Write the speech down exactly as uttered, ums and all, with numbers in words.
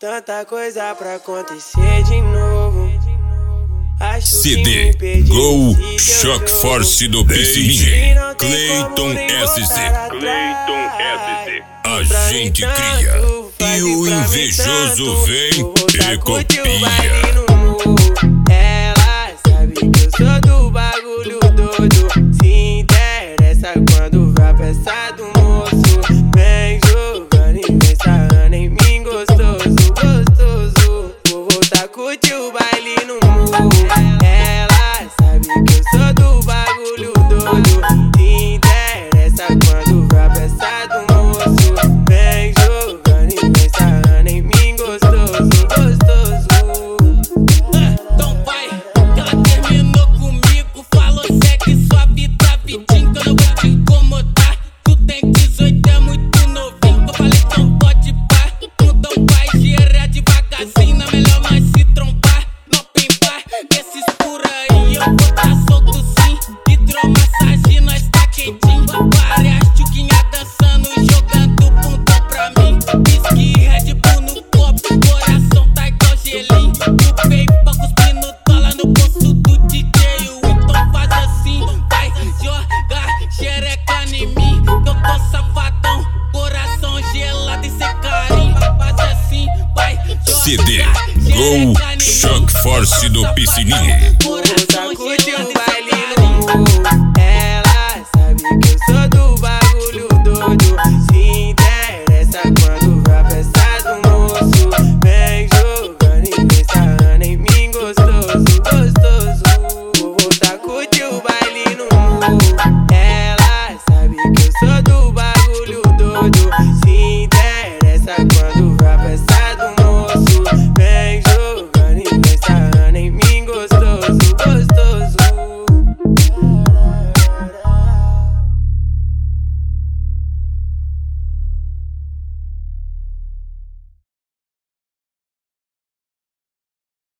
Tanta coisa pra acontecer de novo. Acho C D Go Shock Force do Piscininha. Cleiton S C. Cleiton S C. A gente cria e o invejoso vem e copia. Ela sabe que eu sou do bagulho doido. Se interessa quando vai peça do moço. Vem jogando e vem sarrando em mim gostoso, gostoso. Vou voltar a curtir o baile no morro. Ela sabe que eu sou do bagulho doido. Se interessa quando vai peça do moço. Vem jogando e vem sarrando em mim gostoso, gostoso. Então vai, que ela terminou comigo. Falou, segue sua vida, vidinho, que eu não vou te incomodar. Tu tem dezoito, é muito novinho. Eu falei, então pode pá. Então vai, gira devagarzinho. É melhor nós se trombar, não pimbar. Esses por aí eu vou tá solto sim. Hidromassagem, nós tá quentinho. Várias tchuquinhas dançando e jogando bunda pra mim. Whisky, Red Bull no copo, coração tá igual gelinho. Chupei pra cuspir no dólar no bolso do D J. Então faz assim, vai jogar xereca em mim. Que eu tô safadão, coração gelado e sem carinho. Faz assim, vai C D jogar Go xereca em mim. Shock Force do Piscininha. Vou voltar a curtir o baile no morro.